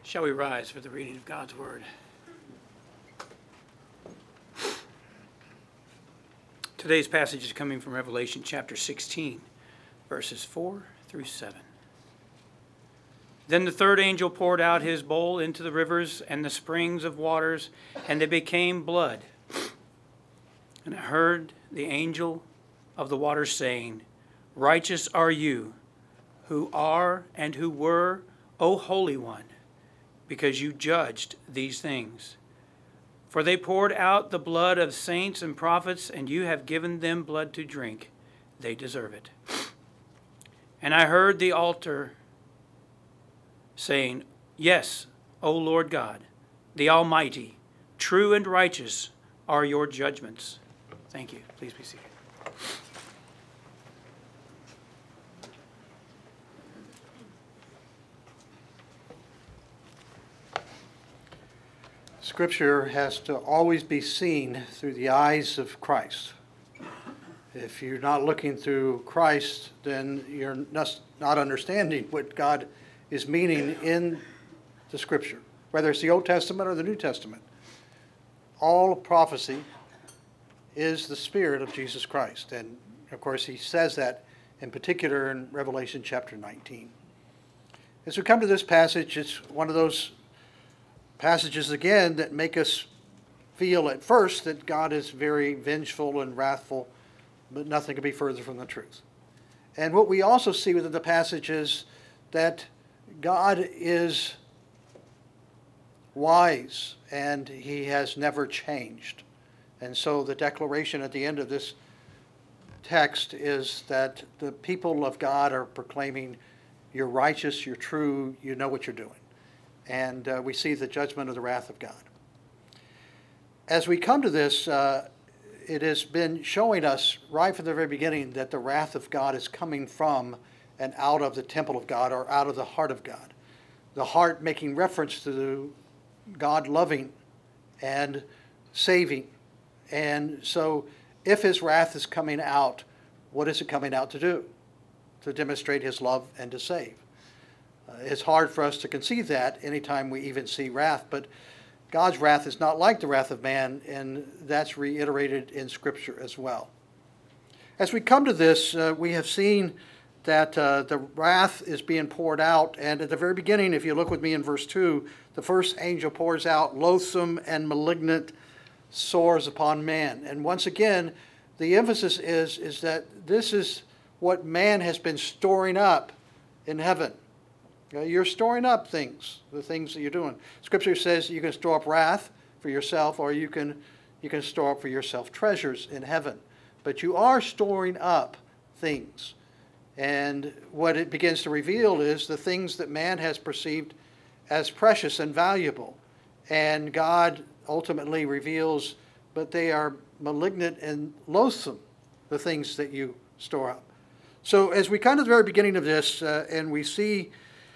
Shall we rise for the reading of God's Word? Today's passage is coming from Revelation chapter 16, verses 4 through 7. Then the third angel poured out his bowl into the rivers and the springs of waters, and they became blood. And I heard the angel of the waters saying, Righteous are you, who are and who were, O Holy One, because you judged these things. For they poured out the blood of saints and prophets, and you have given them blood to drink. They deserve it. And I heard the altar saying, Yes, O Lord God, the Almighty, true and righteous are your judgments. Thank you. Please be seated. Scripture has to always be seen through the eyes of Christ. If you're not looking through Christ, then you're not understanding what God is meaning in the Scripture, whether it's the Old Testament or the New Testament. All prophecy is the Spirit of Jesus Christ. And, of course, he says that in particular in Revelation chapter 19. As we come to this passage, it's one of those passages again that make us feel at first that God is very vengeful and wrathful, but nothing could be further from the truth. And what we also see within the passage is that God is wise and he has never changed. And so the declaration at the end of this text is that the people of God are proclaiming, you're righteous, you're true, you know what you're doing. And we see the judgment of the wrath of God. As we come to this, it has been showing us right from the very beginning that the wrath of God is coming from and out of the temple of God or out of the heart of God. The heart making reference to God loving and saving. And so if his wrath is coming out, what is it coming out to do? To demonstrate his love and to save. It's hard for us to conceive that anytime we even see wrath, but God's wrath is not like the wrath of man, and that's reiterated in Scripture as well. As we come to this, we have seen that the wrath is being poured out, and at the very beginning, if you look with me in verse 2, the first angel pours out loathsome and malignant sores upon man. And once again, the emphasis is that this is what man has been storing up in heaven. You're storing up things, the things that you're doing. Scripture says you can store up wrath for yourself, or you can store up for yourself treasures in heaven. But you are storing up things. And what it begins to reveal is the things that man has perceived as precious and valuable. And God ultimately reveals, but they are malignant and loathsome, the things that you store up. So as we come to the very beginning of this, and we see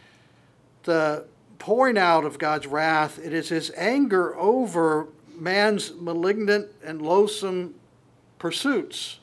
the pouring out of God's wrath, it is his anger over man's malignant and loathsome pursuits.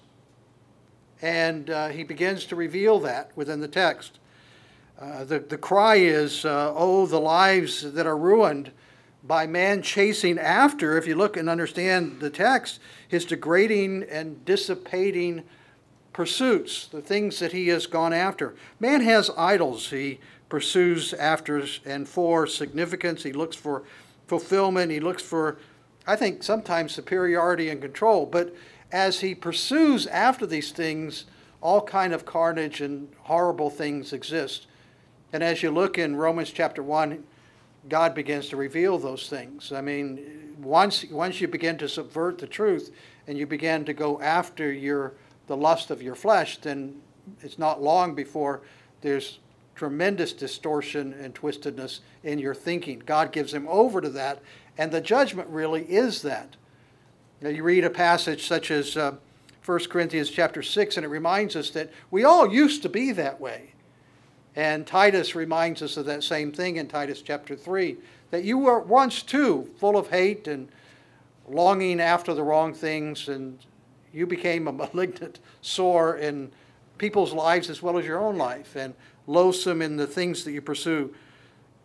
And he begins to reveal that within the text. The cry is, oh, the lives that are ruined by man chasing after, if you look and understand the text, his degrading and dissipating pursuits, the things that he has gone after. Man has idols. He pursues after and for significance. He looks for fulfillment. He looks for, I think, sometimes superiority and control. But as he pursues after these things, all kind of carnage and horrible things exist. And as you look in Romans chapter 1, God begins to reveal those things. I mean, once you begin to subvert the truth and you begin to go after the lust of your flesh, then it's not long before there's tremendous distortion and twistedness in your thinking. God gives him over to that, and the judgment really is that. Now, you read a passage such as 1 Corinthians chapter 6, and it reminds us that we all used to be that way. And Titus reminds us of that same thing in Titus chapter 3, that you were once too full of hate and longing after the wrong things, and you became a malignant sore in people's lives as well as your own life, and loathsome in the things that you pursue.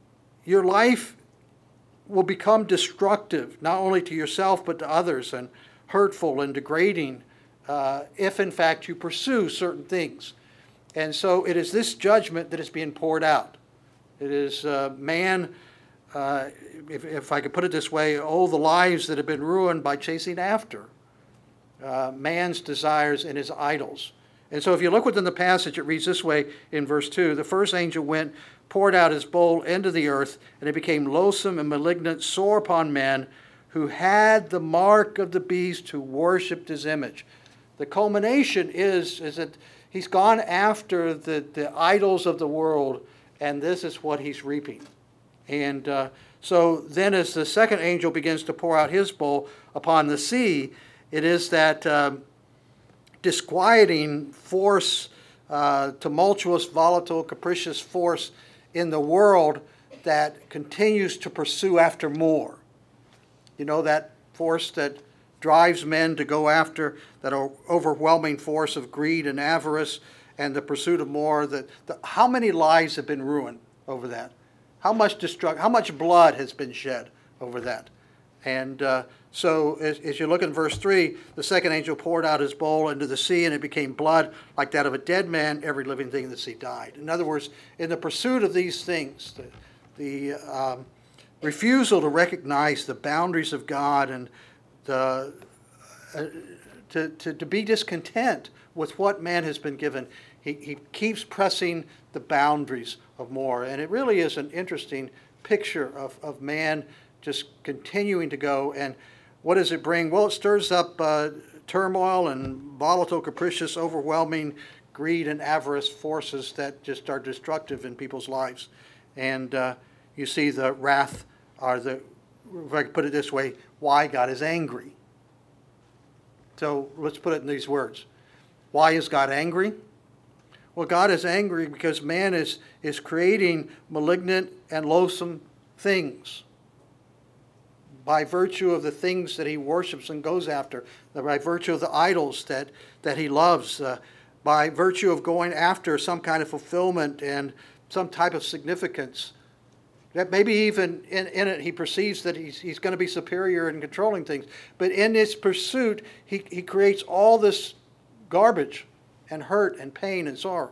your life will become destructive, not only to yourself but to others, and hurtful and degrading if in fact you pursue certain things. And so it is this judgment that is being poured out. It is man, if I could put it this way, oh, the lives that have been ruined by chasing after man's desires and his idols. And so if you look within the passage, it reads this way in verse 2. The first angel went, poured out his bowl into the earth, and it became loathsome and malignant, sore upon men who had the mark of the beast, who worshipped his image. The culmination is that he's gone after the idols of the world, and this is what he's reaping. And so then as the second angel begins to pour out his bowl upon the sea, it is that disquieting force, tumultuous, volatile, capricious force in the world that continues to pursue after more. You know, that force that drives men to go after, that overwhelming force of greed and avarice and the pursuit of more. How many lives have been ruined over that? How much how much blood has been shed over that? And so as you look in verse 3, the second angel poured out his bowl into the sea, and it became blood like that of a dead man. Every living thing in the sea died. In other words, in the pursuit of these things, the refusal to recognize the boundaries of God and to be discontent with what man has been given, he keeps pressing the boundaries of more. And it really is an interesting picture of man just continuing to go. And what does it bring? Well, it stirs up turmoil and volatile, capricious, overwhelming greed and avarice forces that just are destructive in people's lives. And you see the wrath, or if I could put it this way, why God is angry. So let's put it in these words. Why is God angry? Well, God is angry because man is creating malignant and loathsome things by virtue of the things that he worships and goes after, by virtue of the idols that he loves, by virtue of going after some kind of fulfillment and some type of significance. That maybe even in it he perceives that he's going to be superior in controlling things. But in this pursuit, he creates all this garbage and hurt and pain and sorrow.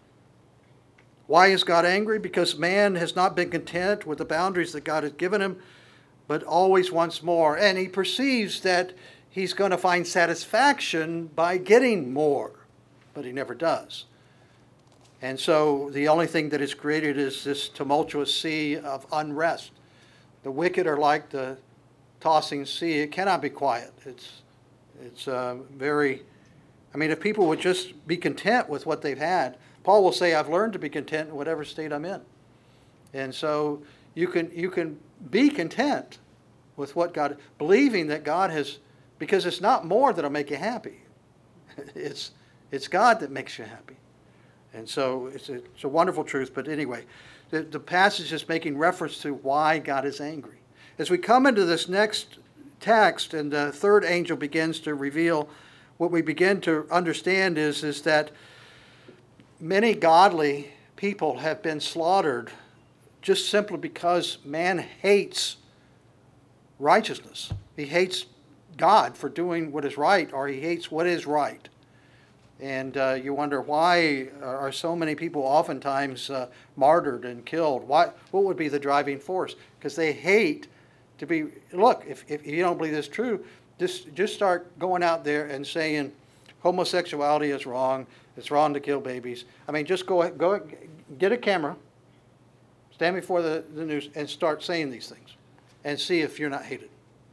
Why is God angry? Because man has not been content with the boundaries that God has given him, but always wants more. And he perceives that he's going to find satisfaction by getting more, but he never does. And so the only thing that is created is this tumultuous sea of unrest. The wicked are like the tossing sea. It cannot be quiet. It's very, I mean, if people would just be content with what they've had, Paul will say, I've learned to be content in whatever state I'm in. And so you can be content with what God, believing that God has, because it's not more that'll make you happy. It's God that makes you happy. And so it's a wonderful truth. But anyway, the passage is making reference to why God is angry. As we come into this next text and the third angel begins to reveal, what we begin to understand is that many godly people have been slaughtered just simply because man hates righteousness. He hates God for doing what is right, or he hates what is right. And you wonder, why are so many people oftentimes martyred and killed? What would be the driving force? Because they hate to be, look, if you don't believe this is true, just start going out there and saying homosexuality is wrong, it's wrong to kill babies. I mean, just go get a camera, stand before the news, and start saying these things, and see if you're not hated.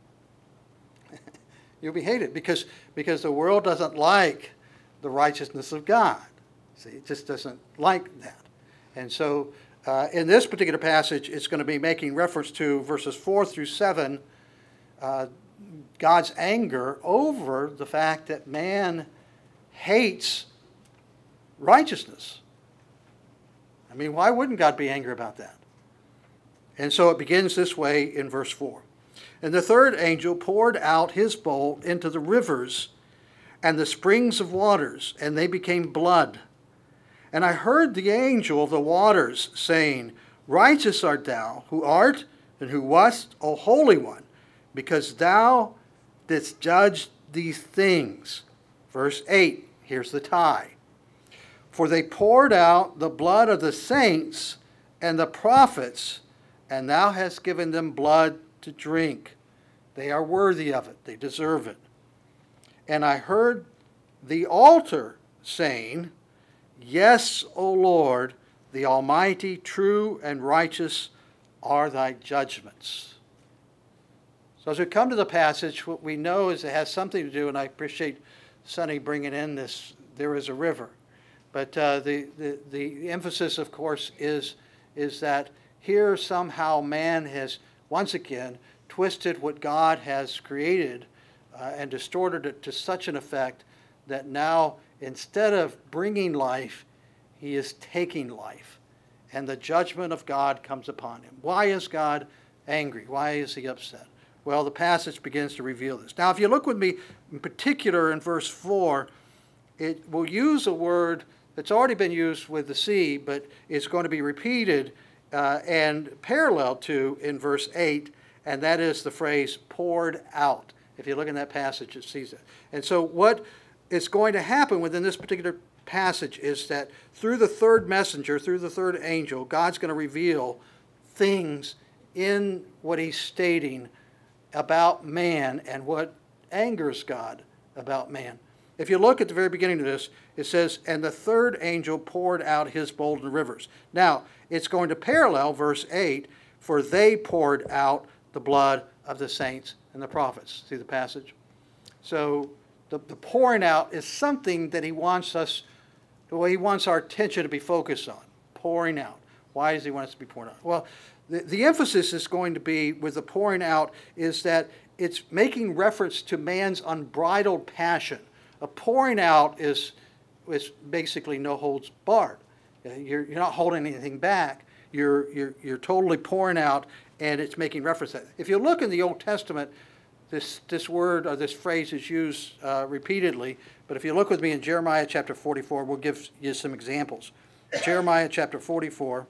You'll be hated because the world doesn't like the righteousness of God. See, it just doesn't like that. And so in this particular passage, it's going to be making reference to verses 4 through 7, God's anger over the fact that man hates righteousness. I mean, why wouldn't God be angry about that? And so it begins this way in verse 4. And the third angel poured out his bowl into the rivers and the springs of waters, and they became blood. And I heard the angel of the waters saying, Righteous art thou, who art and who wast, O Holy One, because thou didst judge these things. Verse 8, here's the tie. For they poured out the blood of the saints and the prophets, and thou hast given them blood to drink. They are worthy of it. They deserve it. And I heard the altar saying, Yes, O Lord, the Almighty, true and righteous are thy judgments. So as we come to the passage, what we know is it has something to do, and I appreciate Sonny bringing in this, there is a river. But the emphasis, of course, is that here somehow man has once again twisted what God has created and distorted it to such an effect that now instead of bringing life, he is taking life. And the judgment of God comes upon him. Why is God angry? Why is he upset? Well, the passage begins to reveal this. Now, if you look with me in particular in verse 4, it will use a word that's already been used with the sea, but it's going to be repeated and parallel to in verse 8, and that is the phrase poured out. If you look in that passage, it sees it. And so what is going to happen within this particular passage is that through the third messenger, through the third angel, God's going to reveal things in what he's stating about man and what angers God about man. If you look at the very beginning of this, it says, and the third angel poured out his bowl in the rivers. Now, it's going to parallel verse 8, for they poured out the blood of the saints and the prophets. See the passage? So the pouring out is something that he wants us, well, he wants our attention to be focused on. Pouring out. Why does he want us to be pouring out? Well, the emphasis is going to be with the pouring out is that it's making reference to man's unbridled passion. A pouring out is basically no holds barred. You're not holding anything back. You're totally pouring out, and it's making reference to that. If you look in the Old Testament, this word or this phrase is used repeatedly. But if you look with me in Jeremiah chapter 44, we'll give you some examples. Jeremiah chapter 44.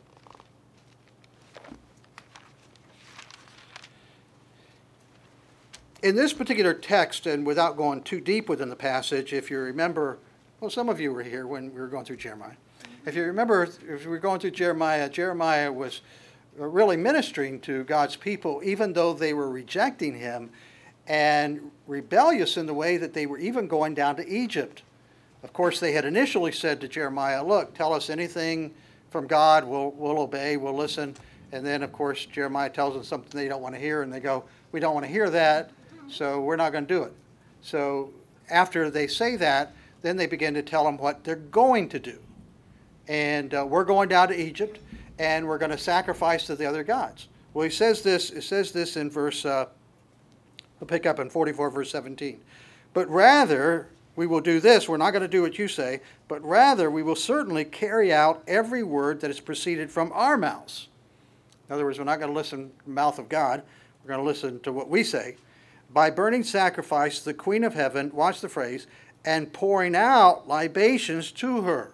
In this particular text, and without going too deep within the passage, if you remember, well, some of you were here when we were going through Jeremiah. If you remember, if we were going through Jeremiah, Jeremiah was really ministering to God's people, even though they were rejecting him and rebellious in the way that they were even going down to Egypt. Of course, they had initially said to Jeremiah, look, tell us anything from God, we'll obey, we'll listen. And then, of course, Jeremiah tells them something they don't want to hear, and they go, we don't want to hear that. So we're not going to do it. So after they say that, then they begin to tell them what they're going to do. And we're going down to Egypt, and we're going to sacrifice to the other gods. Well, it says this in verse, we'll pick up in 44, verse 17. But rather, we will do this. We're not going to do what you say, but rather we will certainly carry out every word that has proceeded from our mouths. In other words, we're not going to listen to the mouth of God. We're going to listen to what we say. By burning sacrifice, the Queen of Heaven, watch the phrase, and pouring out libations to her.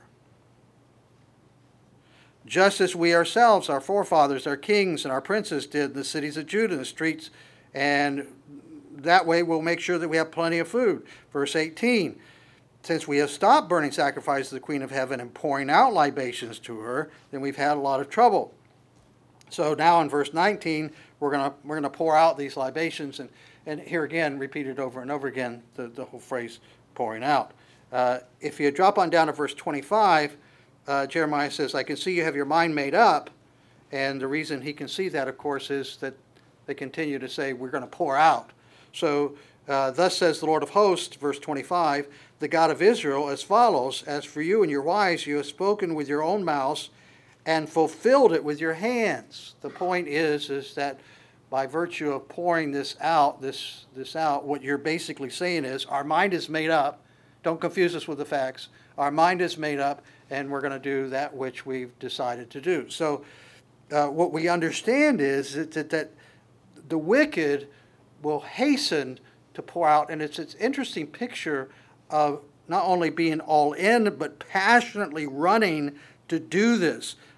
Just as we ourselves, our forefathers, our kings, and our princes did in the cities of Judah, in the streets, and that way we'll make sure that we have plenty of food. Verse 18, since we have stopped burning sacrifice to the Queen of Heaven and pouring out libations to her, then we've had a lot of trouble. So now in verse 19, we're gonna pour out these libations, and here again, repeated over and over again, the whole phrase pouring out. If you drop on down to verse 25, Jeremiah says, I can see you have your mind made up. And the reason he can see that, of course, is that they continue to say, we're going to pour out. So, thus says the Lord of hosts, verse 25, the God of Israel, as follows, as for you and your wives, you have spoken with your own mouths and fulfilled it with your hands. The point is that by virtue of pouring this out, what you're basically saying is, our mind is made up. Don't confuse us with the facts. Our mind is made up, and we're going to do that which we've decided to do. So what we understand is that the wicked will hasten to pour out, and it's an interesting picture of not only being all in, but passionately running to do this.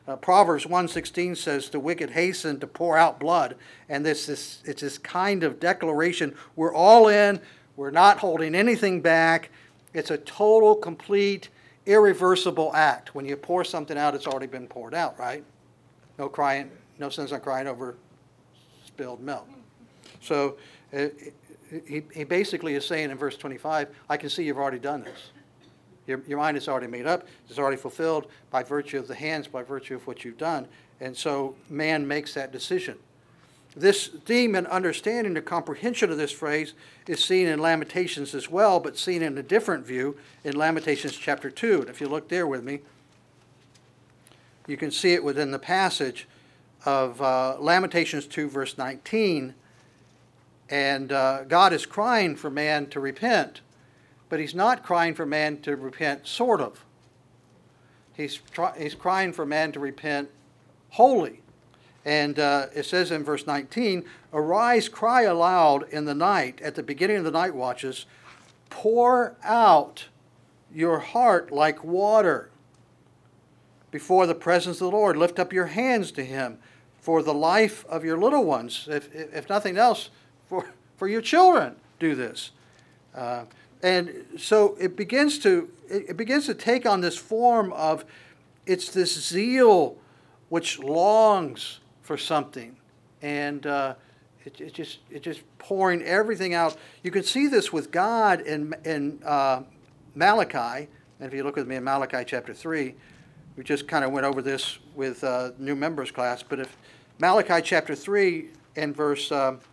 Proverbs 1:16 says, "The wicked hasten to pour out blood." And it's this kind of declaration, we're all in, we're not holding anything back. It's a total, complete, irreversible act. When you pour something out, it's already been poured out, right? No crying, no sense in crying over spilled milk. So he basically is saying in verse 25, I can see you've already done this. Your mind is already made up. It's already fulfilled by virtue of the hands, by virtue of what you've done. And so man makes that decision. This theme and understanding, the comprehension of this phrase is seen in Lamentations as well, but seen in a different view in Lamentations chapter 2. And if you look there with me, you can see it within the passage of Lamentations 2, verse 19. And God is crying for man to repent. But he's not crying for man to repent, sort of. He's crying for man to repent wholly. And it says in verse 19, "Arise, cry aloud in the night, at the beginning of the night watches. Pour out your heart like water before the presence of the Lord. Lift up your hands to him for the life of your little ones." If nothing else, for your children, do this. And so it begins to take on this form of, it's this zeal which longs for something, and it just pouring everything out. You can see this with God in Malachi, and if you look with me in Malachi chapter 3, we just kind of went over this with new members class, but if Malachi chapter 3 and verse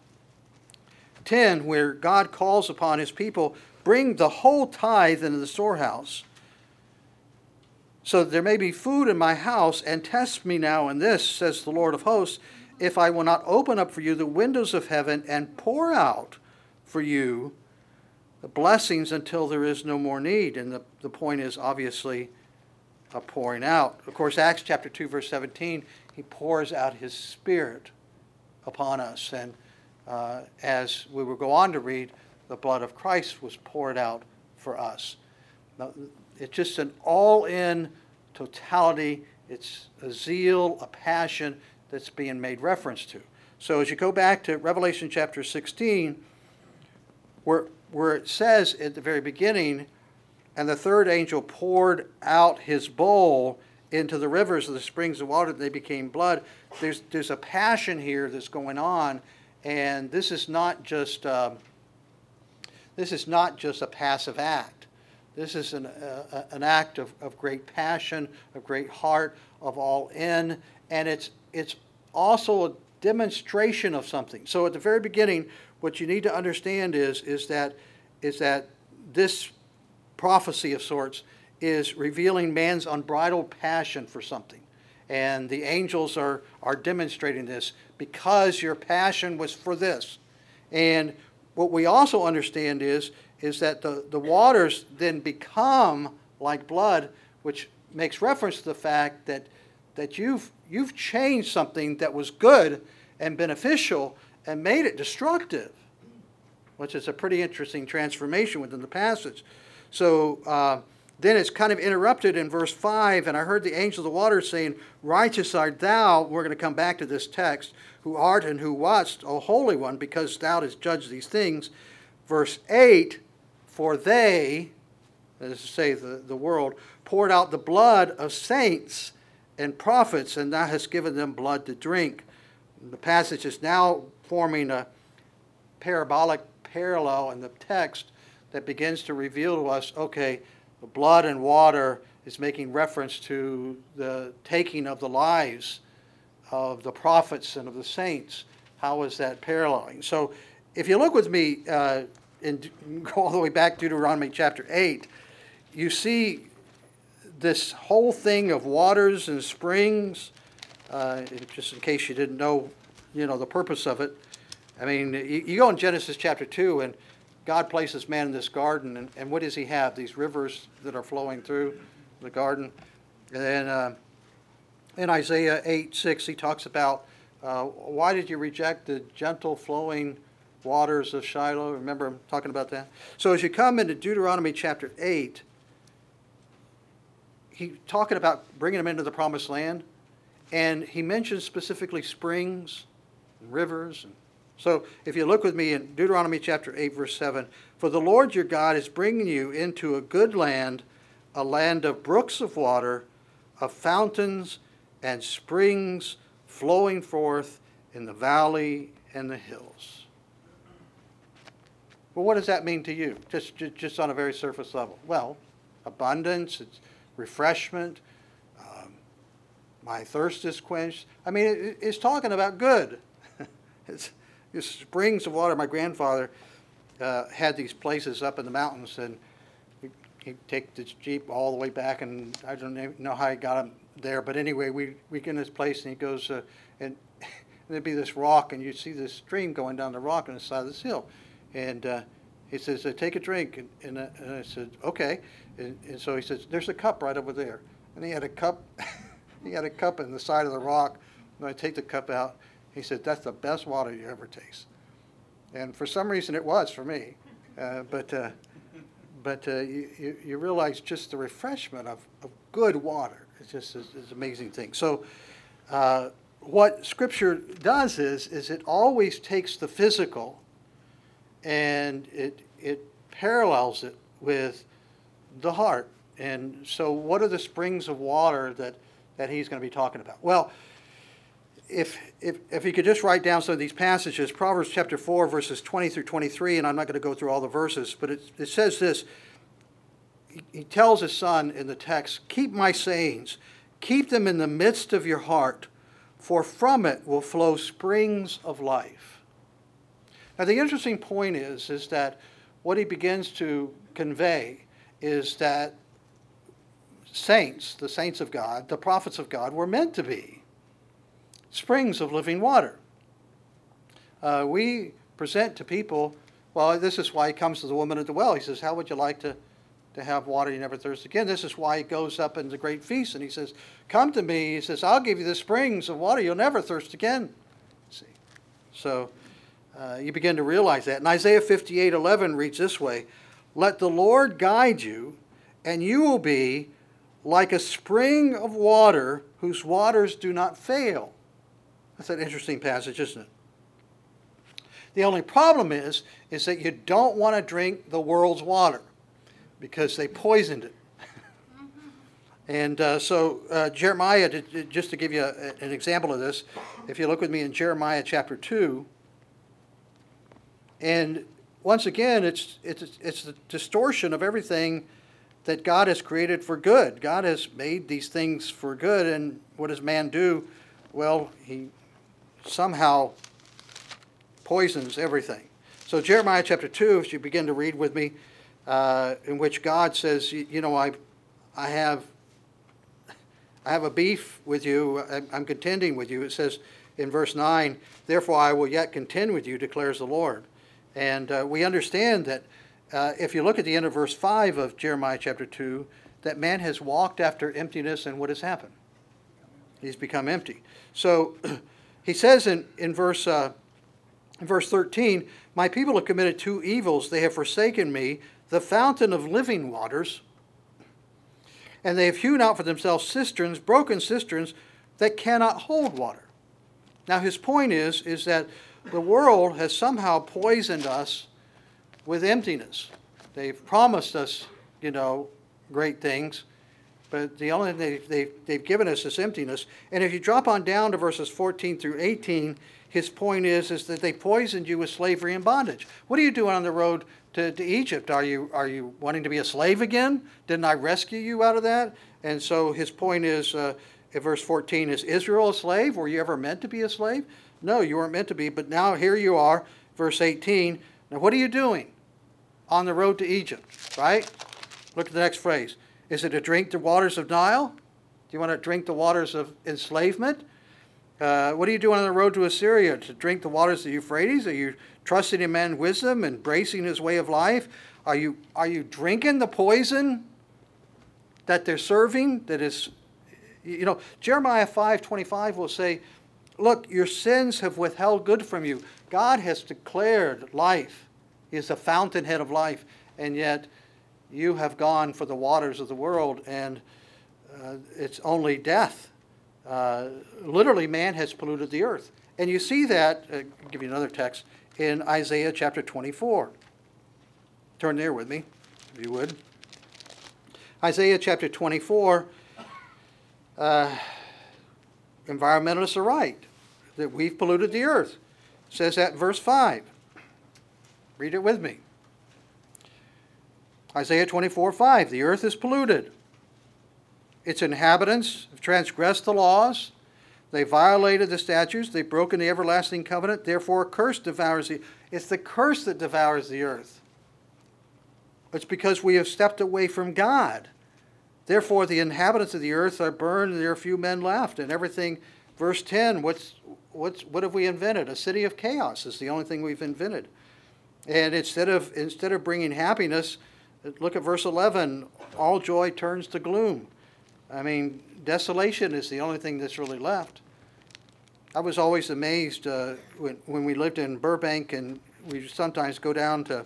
10, where God calls upon his people, "Bring the whole tithe into the storehouse, so that there may be food in my house, and test me now in this, says the Lord of hosts, if I will not open up for you the windows of heaven and pour out for you the blessings until there is no more need." And the point is obviously a pouring out. Of course, Acts chapter 2, verse 17, he pours out his Spirit upon us. And as we will go on to read, the blood of Christ was poured out for us. Now, it's just an all-in totality. It's a zeal, a passion that's being made reference to. So as you go back to Revelation chapter 16, where it says at the very beginning, "And the third angel poured out his bowl into the rivers of the springs of water, they became blood." There's a passion here that's going on, and this is not just a passive act. This is an act of great passion, of great heart, of all in, and it's also a demonstration of something. So at the very beginning, what you need to understand is that this prophecy of sorts is revealing man's unbridled passion for something. And the angels are demonstrating this, because your passion was for this. And what we also understand is that the waters then become like blood, which makes reference to the fact that you've changed something that was good and beneficial and made it destructive, which is a pretty interesting transformation within the passage. So then it's kind of interrupted in verse 5, "And I heard the angel of the waters saying, Righteous art thou," we're going to come back to this text, "who art and who wast, O Holy One, because thou didst judge these things." Verse 8, "For they," that is to say the world, "poured out the blood of saints and prophets, and thou hast given them blood to drink." The passage is now forming a parabolic parallel in the text that begins to reveal to us, okay, the blood and water is making reference to the taking of the lives of the prophets and of the saints. How is that paralleling? So if you look with me and go all the way back to Deuteronomy chapter 8, you see this whole thing of waters and springs, just in case you didn't know, the purpose of it. I mean, you go in Genesis chapter 2, and God places man in this garden, and what does he have? These rivers that are flowing through the garden. And then in Isaiah 8:6, he talks about, why did you reject the gentle flowing waters of Shiloh? Remember I'm talking about that? So as you come into Deuteronomy chapter 8, he's talking about bringing them into the promised land. And he mentions specifically springs and rivers. And so if you look with me in Deuteronomy chapter 8, verse 7, for the Lord your God is bringing you into a good land, a land of brooks of water, of fountains and springs flowing forth in the valley and the hills. Well, what does that mean to you, just on a very surface level? Well, abundance, it's refreshment, my thirst is quenched. I mean, it's talking about good. It's springs of water. My grandfather had these places up in the mountains, and he'd take this Jeep all the way back, and I don't even know how he got him there, but anyway, we get in this place, and he goes, and there'd be this rock, and you'd see this stream going down the rock on the side of this hill. And he says, take a drink. And I said, okay. And so he says, there's a cup right over there. And he had a cup. He had a cup in the side of the rock. And I take the cup out. He said, that's the best water you ever taste. And for some reason it was for me. But you realize just the refreshment of good water. It's just is an amazing thing. So what Scripture does is it always takes the physical and it parallels it with the heart. And so what are the springs of water that he's going to be talking about? Well, if you could just write down some of these passages, Proverbs chapter 4, verses 20 through 23, and I'm not going to go through all the verses, but it says this. He tells his son in the text, keep my sayings, keep them in the midst of your heart, for from it will flow springs of life. Now the interesting point is that what he begins to convey is that saints, the saints of God, the prophets of God, were meant to be springs of living water. We present to people, well, this is why he comes to the woman at the well. He says, how would you like to have water you never thirst again? This is why he goes up in the great feast and he says, come to me. He says, I'll give you the springs of water. You'll never thirst again. See, so you begin to realize that. And Isaiah 58:11 reads this way, let the Lord guide you, and you will be like a spring of water whose waters do not fail. That's an interesting passage, isn't it? The only problem is that you don't want to drink the world's water because they poisoned it. And so Jeremiah, just to give you an example of this, if you look with me in Jeremiah chapter 2, and once again, it's the distortion of everything that God has created for good. God has made these things for good, and what does man do? Well, he somehow poisons everything. So Jeremiah chapter 2, if you begin to read with me, in which God says, you know, I have a beef with you, I'm contending with you. It says in verse 9, therefore I will yet contend with you, declares the Lord. And we understand that if you look at the end of verse 5 of Jeremiah chapter 2, that man has walked after emptiness, and what has happened? He's become empty. So he says in verse 13, my people have committed two evils. They have forsaken me, the fountain of living waters, and they have hewn out for themselves cisterns, broken cisterns that cannot hold water. Now his point is that the world has somehow poisoned us with emptiness. They've promised us, you know, great things, but the only thing they've given us is emptiness. And if you drop on down to verses 14 through 18, his point is that they poisoned you with slavery and bondage. What are you doing on the road to Egypt? Are you wanting to be a slave again? Didn't I rescue you out of that? And so his point is, in verse 14, is Israel a slave? Were you ever meant to be a slave? No, you weren't meant to be, but now here you are, verse 18. Now what are you doing on the road to Egypt, right? Look at the next phrase. Is it to drink the waters of Nile? Do you want to drink the waters of enslavement? What are you doing on the road to Assyria? To drink the waters of the Euphrates? Are you trusting in man's wisdom, embracing his way of life? Are you drinking the poison that they're serving? That is, you know, Jeremiah 5:25 will say, look, your sins have withheld good from you. God has declared life. He is the fountainhead of life, and yet you have gone for the waters of the world, and it's only death Literally, man has polluted the earth. And you see that, I'll give you another text, in Isaiah chapter 24. Turn there with me, if you would. Isaiah chapter 24, environmentalists are right, that we've polluted the earth. It says that in verse 5. Read it with me. Isaiah 24:5, the earth is polluted. Its inhabitants have transgressed the laws. They violated the statutes. They've broken the everlasting covenant. Therefore, a curse devours the earth. It's the curse that devours the earth. It's because we have stepped away from God. Therefore, the inhabitants of the earth are burned, and there are few men left. And everything, verse 10, what have we invented? A city of chaos is the only thing we've invented. And instead of bringing happiness, look at verse 11. All joy turns to gloom. I mean, desolation is the only thing that's really left. I was always amazed when we lived in Burbank, and we sometimes go down to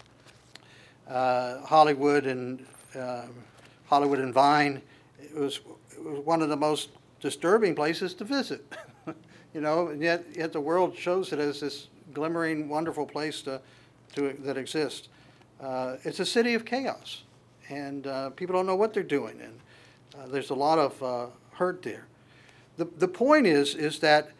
Hollywood and Vine. It was one of the most disturbing places to visit, and yet the world shows it as this glimmering, wonderful place that exists. It's a city of chaos, and people don't know what they're doing, and there's a lot of hurt there. The point is that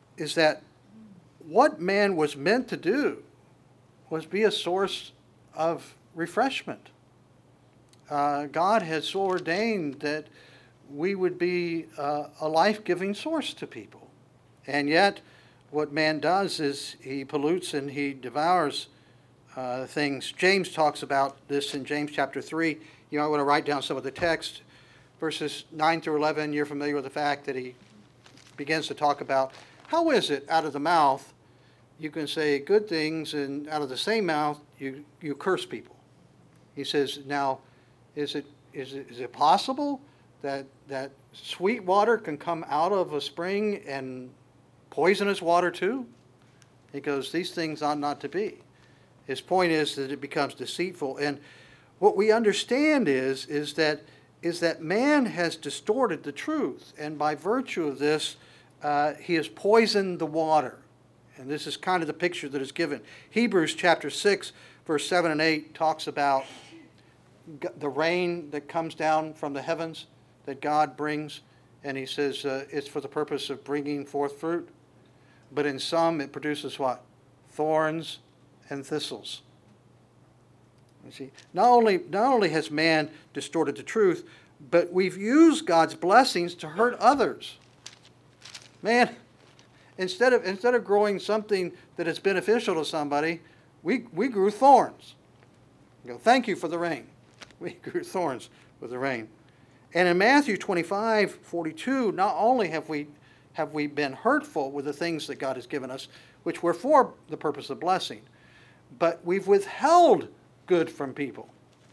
what man was meant to do was be a source of refreshment. God has so ordained that we would be a life-giving source to people. And yet, what man does is he pollutes and he devours things. James talks about this in James chapter 3. You might want to write down some of the text. Verses 9 through 11, you're familiar with the fact that he begins to talk about how is it out of the mouth you can say good things, and out of the same mouth you curse people. He says, now, is it possible that sweet water can come out of a spring and poisonous water too? He goes, these things ought not to be. His point is that it becomes deceitful. And what we understand is that man has distorted the truth, and by virtue of this, he has poisoned the water. And this is kind of the picture that is given. Hebrews chapter 6, verse 7 and 8 talks about the rain that comes down from the heavens that God brings, and he says it's for the purpose of bringing forth fruit. But in some it produces what? Thorns and thistles. You see, not only has man distorted the truth, but we've used God's blessings to hurt others. Man, instead of growing something that is beneficial to somebody, we grew thorns. You go, thank you for the rain. We grew thorns with the rain. And in Matthew 25:42, not only have we been hurtful with the things that God has given us, which were for the purpose of blessing, but we've withheld good from people.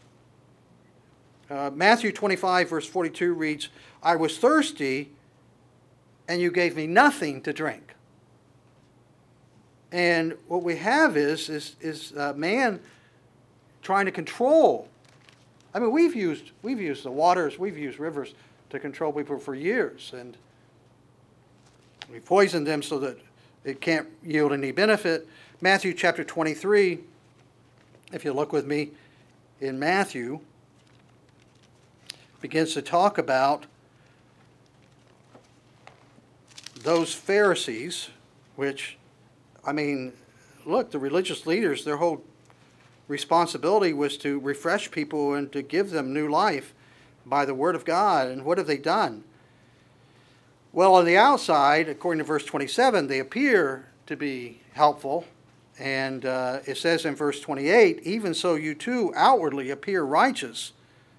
Matthew 25, verse 42 reads, I was thirsty, and you gave me nothing to drink. And what we have is man trying to control. I mean, we've used the waters, we've used rivers to control people for years, and we poisoned them so that it can't yield any benefit. Matthew chapter 23, if you look with me in Matthew, begins to talk about those Pharisees, which, I mean, look, the religious leaders, their whole responsibility was to refresh people and to give them new life by the Word of God. And what have they done? Well, on the outside, according to verse 27, they appear to be helpful. And it says in verse 28, even so you too outwardly appear righteous.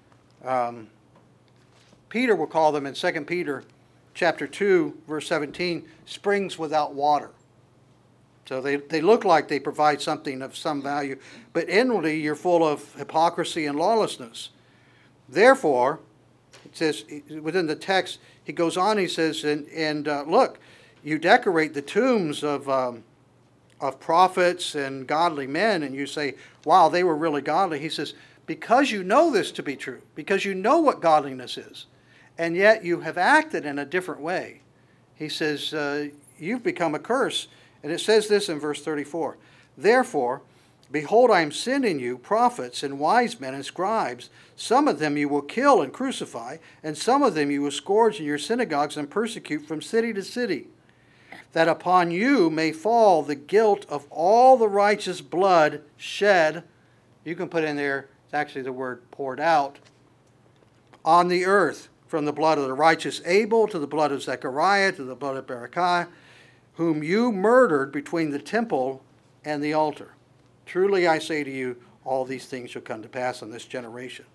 Peter will call them in 2 Peter chapter 2, verse 17, springs without water. So they look like they provide something of some value, but inwardly you're full of hypocrisy and lawlessness. Therefore, it says within the text, he goes on, he says, and look, you decorate the tombs of prophets and godly men, and you say, wow, they were really godly. He says, because you know this to be true, because you know what godliness is, and yet you have acted in a different way. He says, you've become a curse. And it says this in verse 34. Therefore, behold, I am sending you prophets and wise men and scribes. Some of them you will kill and crucify, and some of them you will scourge in your synagogues and persecute from city to city, that upon you may fall the guilt of all the righteous blood shed. You can put in there, it's actually the word poured out, on the earth, from the blood of the righteous Abel to the blood of Zechariah to the blood of Berechiah, whom you murdered between the temple and the altar. Truly I say to you, all these things shall come to pass in this generation.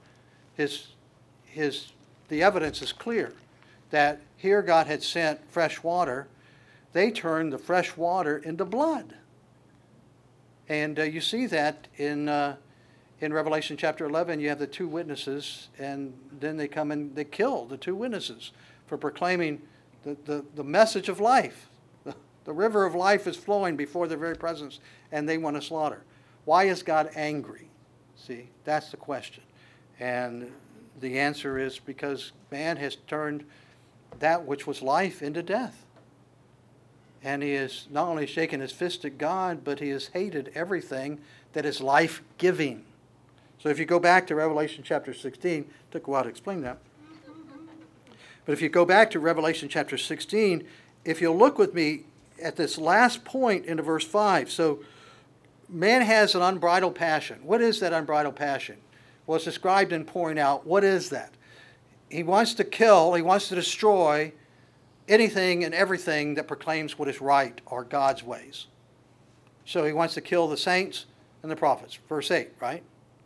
The evidence is clear that here God had sent fresh water. They turned the fresh water into blood. And you see that in Revelation chapter 11, you have the two witnesses, and then they come and they kill the two witnesses for proclaiming the message of life. The river of life is flowing before their very presence, and they want to slaughter. Why is God angry? See, that's the question. And the answer is because man has turned that which was life into death. And he has not only shaken his fist at God, but he has hated everything that is life-giving. So if you go back to Revelation chapter 16, it took a while to explain that. But if you go back to Revelation chapter 16, if you'll look with me at this last point into verse 5. So man has an unbridled passion. What is that unbridled passion? Well, it's described in pouring out. What is that? He wants to kill, he wants to destroy anything and everything that proclaims what is right or God's ways. So he wants to kill the saints and the prophets. Verse 8, right?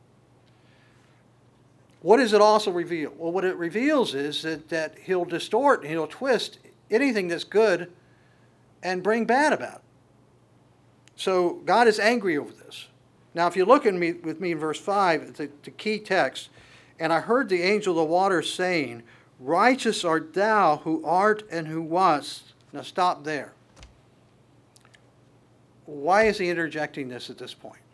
What does it also reveal? Well, what it reveals is that he'll distort and he'll twist anything that's good and bring bad about it. So God is angry over this. Now, if you look with me in verse 5, the key text, and I heard the angel of the waters saying, righteous art thou who art and who wast. Now stop there. Why is he interjecting this at this point?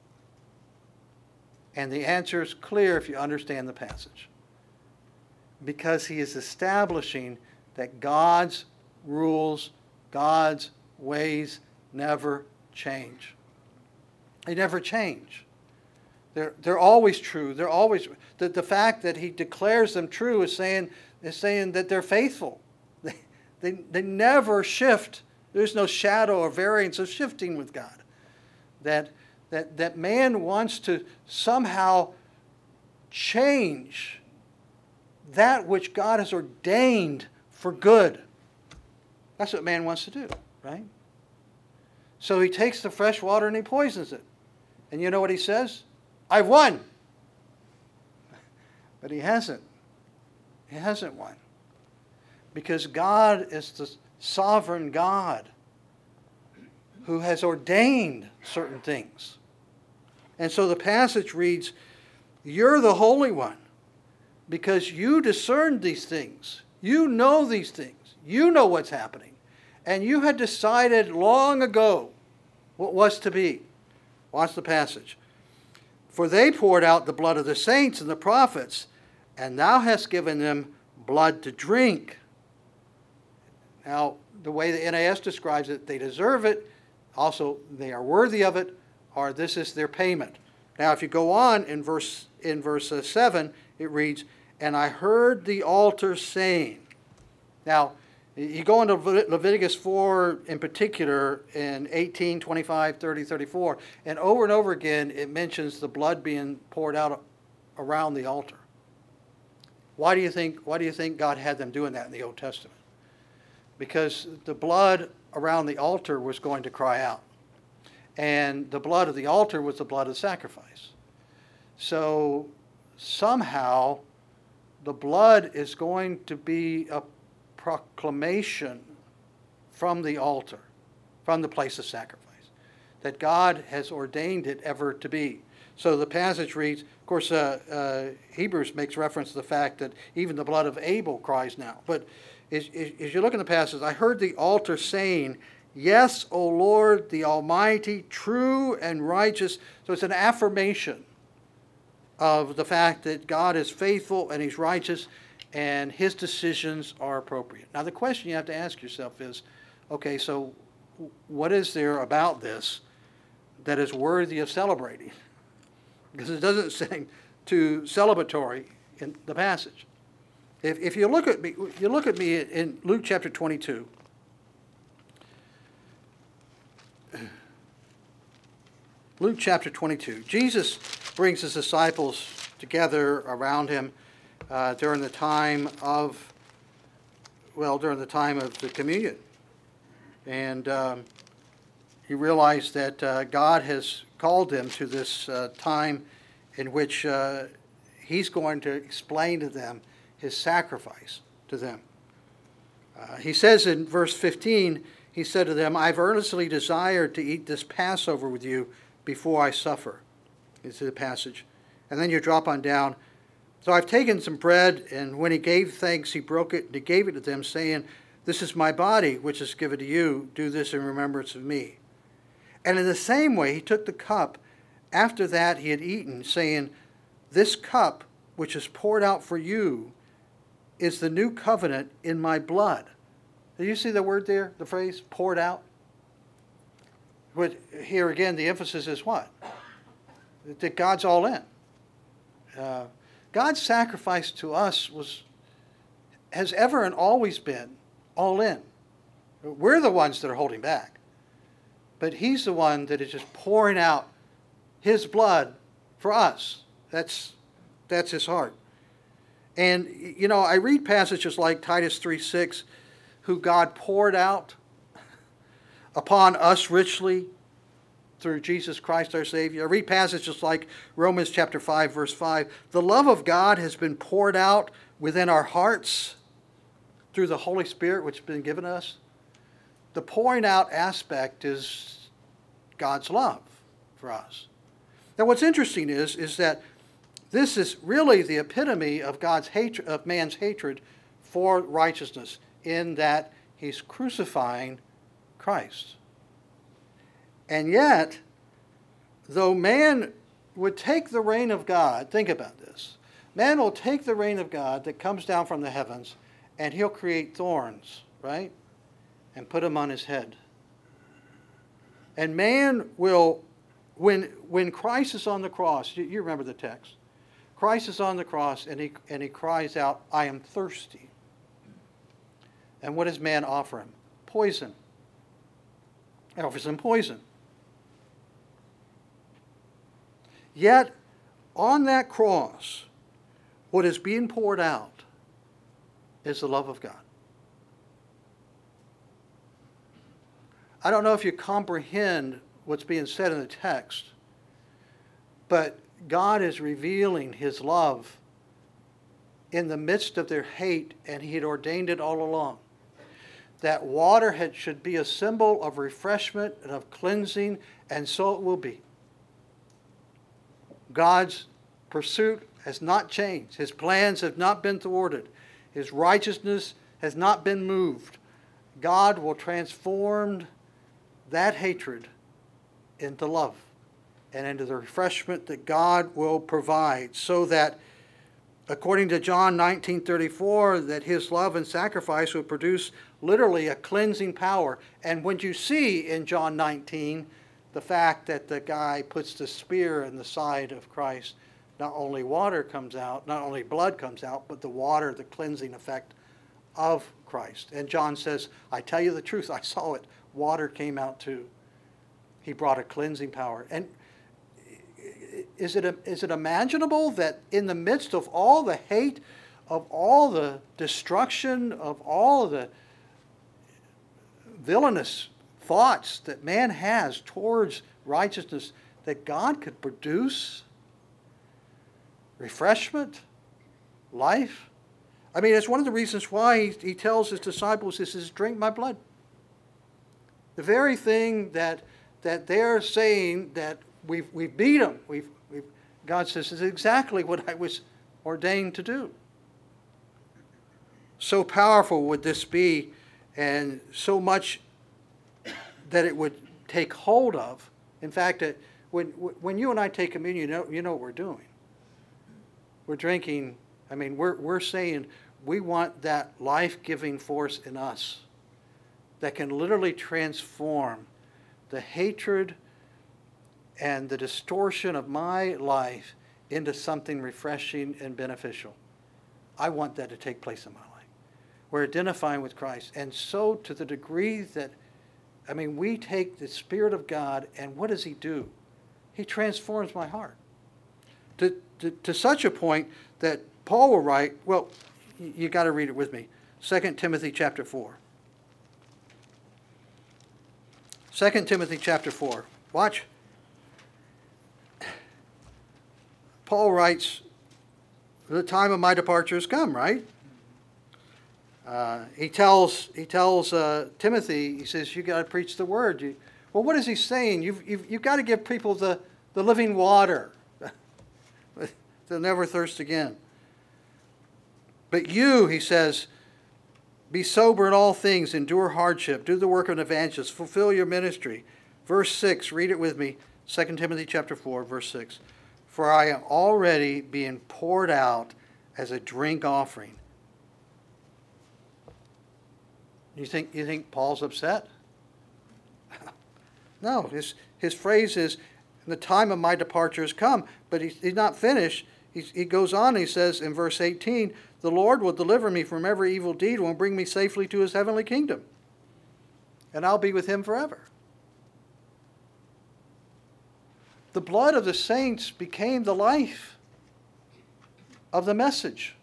And the answer is clear if you understand the passage. Because he is establishing that God's rules, God's ways never change. They never change. They're always true. They're always the fact that he declares them true is saying that they're faithful. They never shift. There's no shadow or variance of shifting with God. That man wants to somehow change that which God has ordained for good. That's what man wants to do, right? So he takes the fresh water and he poisons it. And you know what he says? I've won. But he hasn't. He hasn't won. Because God is the sovereign God who has ordained certain things. And so the passage reads, you're the Holy One because you discerned these things. You know these things. You know what's happening. And you had decided long ago what was to be. Watch the passage. For they poured out the blood of the saints and the prophets, and thou hast given them blood to drink. Now, the way the NAS describes it, they deserve it. Also, they are worthy of it, or this is their payment. Now, if you go on in verse 7, it reads, and I heard the altar saying. Now, you go into Leviticus 4 in particular, in 18, 25, 30, 34, and over again it mentions the blood being poured out around the altar. Why do you think God had them doing that in the Old Testament? Because the blood around the altar was going to cry out. And the blood of the altar was the blood of sacrifice. So somehow the blood is going to be a proclamation from the altar, from the place of sacrifice, that God has ordained it ever to be. So the passage reads, of course, Hebrews makes reference to the fact that even the blood of Abel cries now. But as you look in the passage, I heard the altar saying, yes, O Lord, the Almighty, true and righteous. So it's an affirmation of the fact that God is faithful and he's righteous. and his decisions are appropriate. Now, the question you have to ask yourself is, okay, so what is there about this that is worthy of celebrating? Because it doesn't seem too celebratory in the passage. If you look at me in Luke chapter 22. Luke chapter 22. Jesus brings his disciples together around him during the time of the communion. And you realize that God has called them to this time in which he's going to explain to them his sacrifice to them. He says in verse 15, he said to them, "I've earnestly desired to eat this Passover with you before I suffer." This is the passage. And then you drop on down. "So I've taken some bread, and when he gave thanks, he broke it, and he gave it to them, saying, 'This is my body, which is given to you. Do this in remembrance of me.' And in the same way, he took the cup after that he had eaten, saying, 'This cup, which is poured out for you, is the new covenant in my blood.'" Do you see the word there, the phrase, poured out? But here again, the emphasis is what? That God's all in. God's sacrifice to us has ever and always been all in. We're the ones that are holding back. But he's the one that is just pouring out his blood for us. That's his heart. And, you know, I read passages like Titus 3:6, "who God poured out upon us richly through Jesus Christ our Savior." I read passages like Romans chapter 5, verse 5, "the love of God has been poured out within our hearts through the Holy Spirit which has been given us." The pouring out aspect is God's love for us. Now what's interesting is that this is really the epitome of God's hatred, of man's hatred for righteousness, in that he's crucifying Christ. And yet, though man would take the reign of God, think about this, man will take the reign of God that comes down from the heavens, and he'll create thorns, right? And put them on his head. And man will, when Christ is on the cross, you remember the text, Christ is on the cross and he cries out, "I am thirsty." And what does man offer him? Poison. He offers him poison. Yet, on that cross, what is being poured out is the love of God. I don't know if you comprehend what's being said in the text, but God is revealing his love in the midst of their hate, and he had ordained it all along. That water should be a symbol of refreshment and of cleansing, and so it will be. God's pursuit has not changed. His plans have not been thwarted. His righteousness has not been moved. God will transform that hatred into love and into the refreshment that God will provide, so that, according to John 19:34, that his love and sacrifice would produce literally a cleansing power. And when you see in John 19 the fact that the guy puts the spear in the side of Christ, not only water comes out, not only blood comes out, but the water, the cleansing effect of Christ. And John says, "I tell you the truth, I saw it. Water came out too." He brought a cleansing power. And is it imaginable that in the midst of all the hate, of all the destruction, of all the villainous thoughts that man has towards righteousness, that God could produce refreshment, life? I mean, it's one of the reasons why he tells his disciples, he says, "Drink my blood." The very thing that they're saying that we've beat them, God says, is exactly what I was ordained to do. So powerful would this be, and so much that it would take hold of. In fact, when you and I take communion, you know what we're doing. We're drinking, we're saying, We want that life-giving force in us that can literally transform the hatred and the distortion of my life into something refreshing and beneficial. I want that to take place in my life. We're identifying with Christ. And so to the degree that, we take the Spirit of God, and what does he do? He transforms my heart. To such a point that Paul will write, well, you got to read it with me. 2 Timothy chapter 4. 2 Timothy chapter 4. Watch. Paul writes, the time of my departure has come, right? He tells Timothy, he says, you got to preach the word. Well, what is he saying? You've got to give people the living water. They'll never thirst again. But you, he says, be sober in all things, endure hardship, do the work of an evangelist, fulfill your ministry. Verse 6, read it with me. 2 Timothy chapter 4, verse 6. For I am already being poured out as a drink offering. You think Paul's upset? No, his phrase is, the time of my departure has come. But he's not finished. He goes on and he says in verse 18, the Lord will deliver me from every evil deed and will bring me safely to his heavenly kingdom. And I'll be with him forever. The blood of the saints became the life of the message.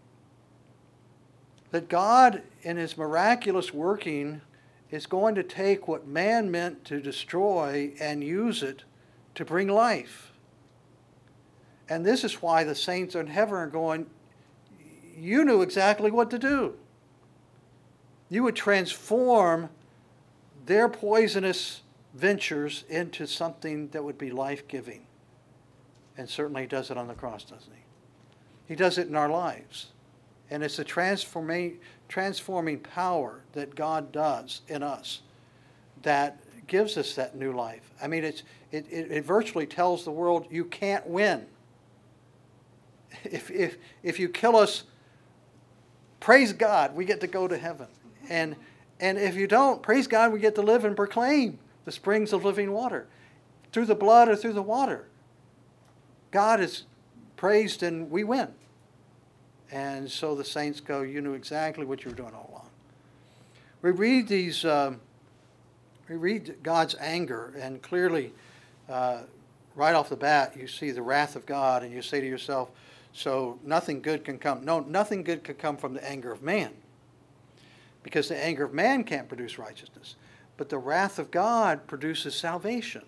That God, in his miraculous working, is going to take what man meant to destroy and use it to bring life. And this is why the saints in heaven are going, you knew exactly what to do. You would transform their poisonous ventures into something that would be life-giving. And certainly he does it on the cross, doesn't he? He does it in our lives. And it's a transforming power that God does in us that gives us that new life. It virtually tells the world you can't win. If you kill us, praise God, we get to go to heaven. And if you don't, praise God, we get to live and proclaim the springs of living water. Through the blood or through the water. God is praised and we win. And so the saints go, you knew exactly what you were doing all along. We read God's anger, and clearly, right off the bat, you see the wrath of God, and you say to yourself, so nothing good can come. No, nothing good can come from the anger of man. Because the anger of man can't produce righteousness. But the wrath of God produces salvation.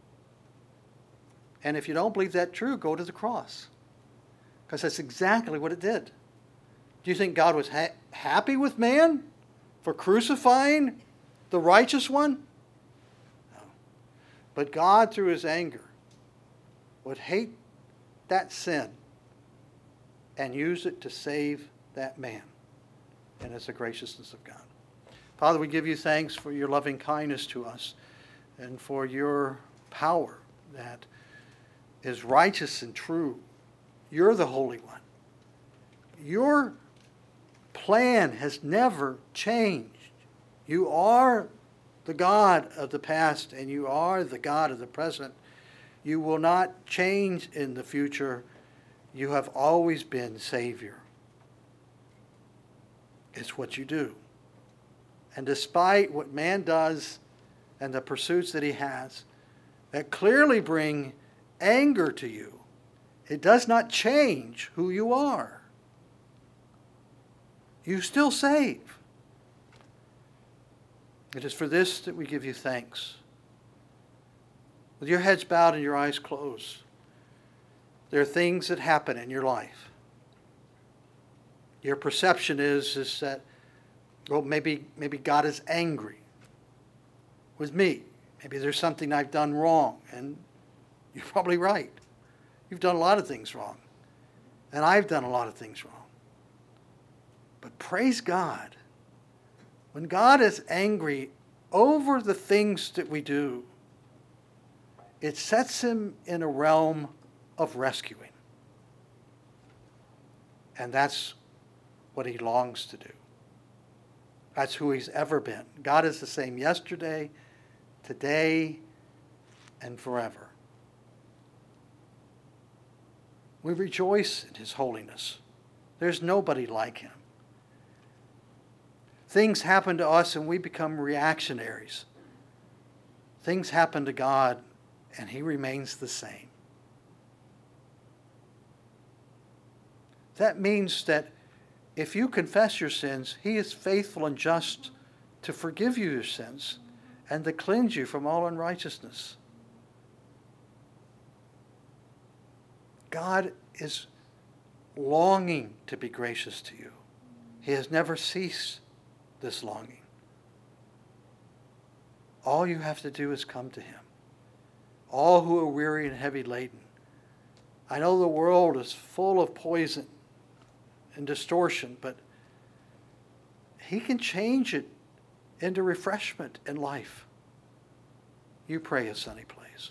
And if you don't believe that true, go to the cross. Because that's exactly what it did. Do you think God was happy with man for crucifying the righteous one? No. But God, through his anger, would hate that sin and use it to save that man. And it's the graciousness of God. Father, we give you thanks for your loving kindness to us and for your power that is righteous and true. You're the Holy One. Your plan has never changed. You are the God of the past and you are the God of the present. You will not change in the future. You have always been Savior. It's what you do. And despite what man does and the pursuits that he has, that clearly bring anger to you, it does not change who you are. You still save. It is for this that we give you thanks. With your heads bowed and your eyes closed, there are things that happen in your life. Your perception is that, well, maybe God is angry with me. Maybe there's something I've done wrong. And you're probably right. You've done a lot of things wrong. And I've done a lot of things wrong. But praise God. When God is angry over the things that we do, it sets him in a realm of rescuing. And that's what he longs to do. That's who he's ever been. God is the same yesterday, today, and forever. We rejoice in his holiness. There's nobody like him. Things happen to us and we become reactionaries. Things happen to God and he remains the same. That means that if you confess your sins, he is faithful and just to forgive you your sins and to cleanse you from all unrighteousness. God is longing to be gracious to you. He has never ceased this longing. All you have to do is come to him. All who are weary and heavy laden. I know the world is full of poison and distortion, but he can change it into refreshment in life. You pray as Sonny plays.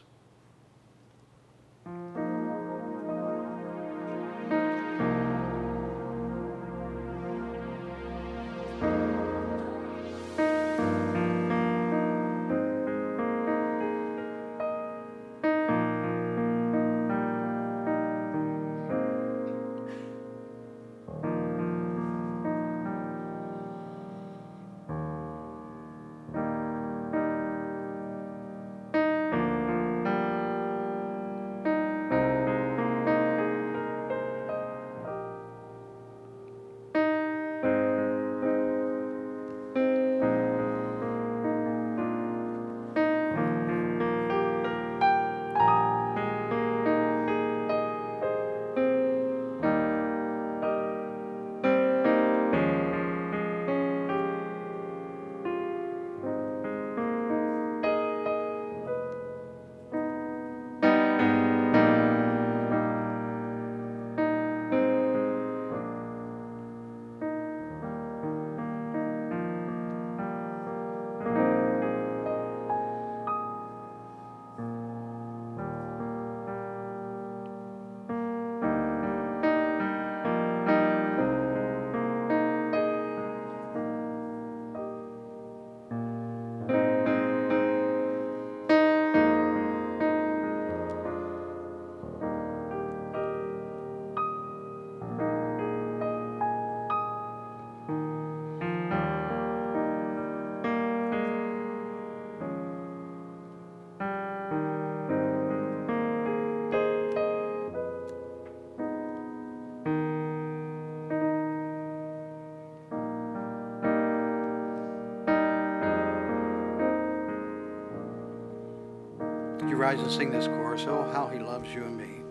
You rise and sing this chorus, Oh, how he loves you and me.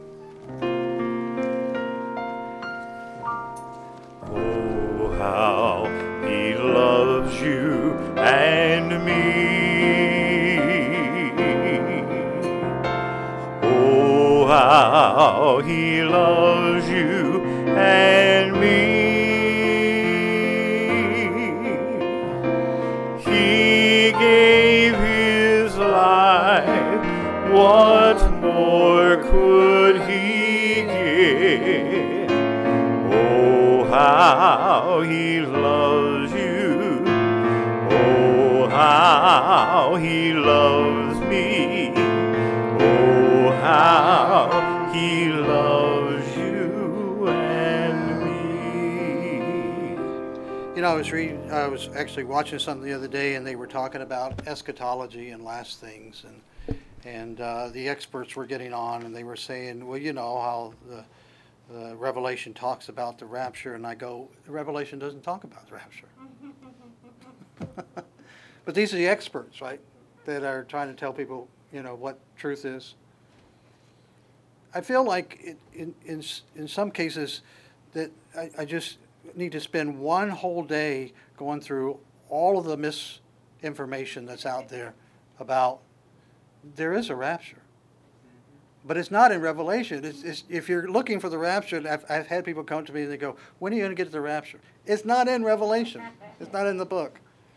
Oh, how he loves you and me. Oh, how he loves you and me. He gave his life. What more could he give? Oh, how he loves you. Oh, how he loves me. Oh, how he loves you and me. You know, I was actually watching something the other day, and they were talking about eschatology and last things, and the experts were getting on, and they were saying, well, you know how the Revelation talks about the rapture, and I go, the Revelation doesn't talk about the rapture. But these are the experts, right, that are trying to tell people, you know, what truth is. I feel like in some cases that I just need to spend one whole day going through all of the misinformation that's out there about there is a rapture. But it's not in Revelation. It's, if you're looking for the rapture, I've had people come to me and they go, when are you going to get to the rapture? It's not in Revelation. It's not in the book.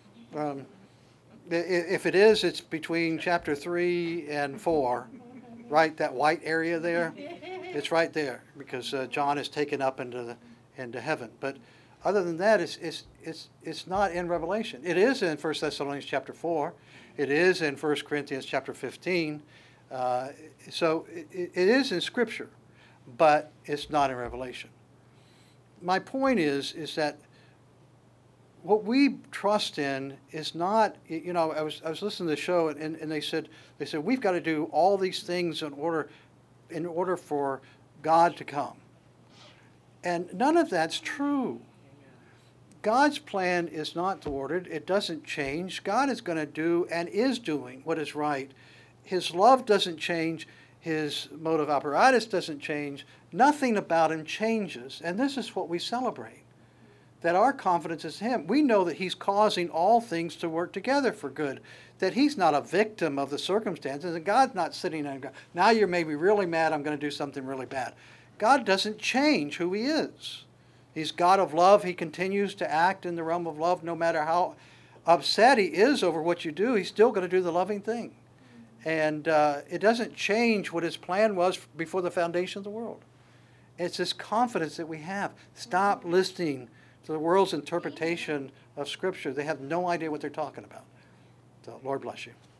If it is, it's between chapter 3 and 4, right? That white area there. It's right there because John is taken up into heaven. But Other than that, it's not in Revelation. It is in 1 Thessalonians chapter 4. It is in 1 Corinthians chapter 15. So it is in Scripture, but it's not in Revelation. My point is that what we trust in is not, I was listening to the show, and they said we've got to do all these things in order for God to come. And none of that's true. God's plan is not thwarted. It doesn't change. God is going to do and is doing what is right. His love doesn't change. His modus operatus doesn't change. Nothing about him changes. And this is what we celebrate, that our confidence is in him. We know that he's causing all things to work together for good, that he's not a victim of the circumstances, and God's not sitting there and going, now you're maybe really mad, I'm going to do something really bad. God doesn't change who he is. He's God of love. He continues to act in the realm of love. No matter how upset he is over what you do, he's still going to do the loving thing. And it doesn't change what his plan was before the foundation of the world. It's this confidence that we have. Stop listening to the world's interpretation of Scripture. They have no idea what they're talking about. So, Lord bless you.